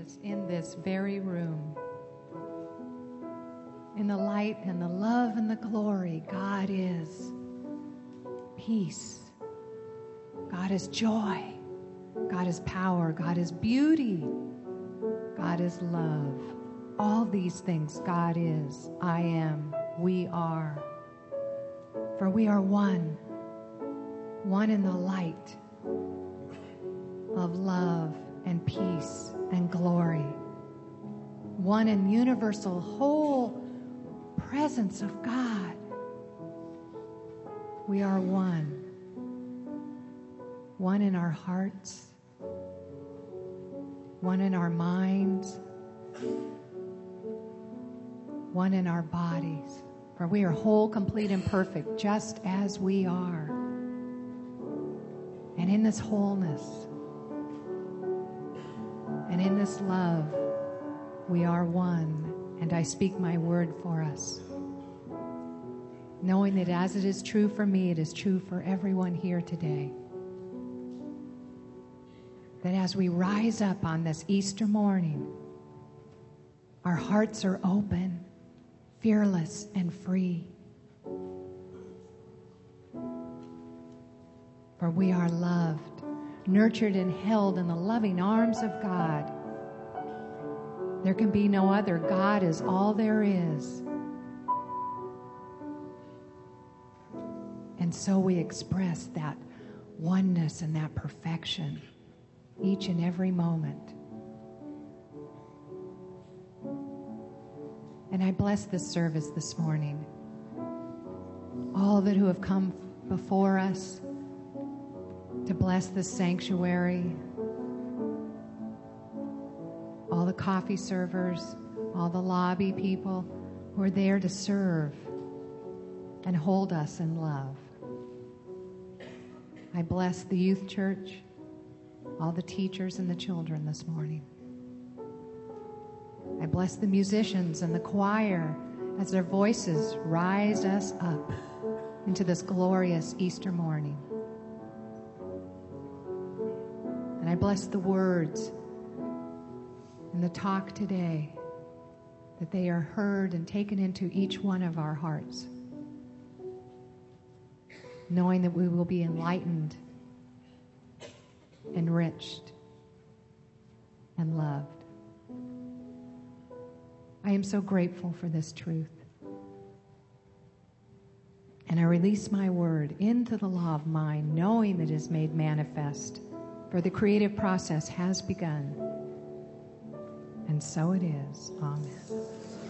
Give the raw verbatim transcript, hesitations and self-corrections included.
is in this very room. In the light and the love and the glory, God is peace. God is joy. God is power. God is beauty. God is love. All these things God is, I am, we are. For we are one. One in the light of love and peace and glory. One in universal whole presence of God. We are one. One in our hearts. One in our minds. One in our bodies. For we are whole, complete, and perfect, just as we are. And in this wholeness, and in this love, we are one. And I speak my word for us, knowing that as it is true for me, it is true for everyone here today. That as we rise up on this Easter morning, our hearts are open, fearless, and free. For we are loved, nurtured, and held in the loving arms of God. There can be no other. God is all there is. And so we express that oneness and that perfection each and every moment. And I bless this service this morning. All of it who have come before us to bless this sanctuary, all the coffee servers, all the lobby people who are there to serve and hold us in love. I bless the youth church, all the teachers and the children this morning. I bless the musicians and the choir as their voices rise us up into this glorious Easter morning. And I bless the words and the talk today, that they are heard and taken into each one of our hearts, knowing that we will be enlightened, enriched, and loved. I am so grateful for this truth. And I release my word into the law of mind, knowing that it is made manifest, for the creative process has begun. And so it is. Amen.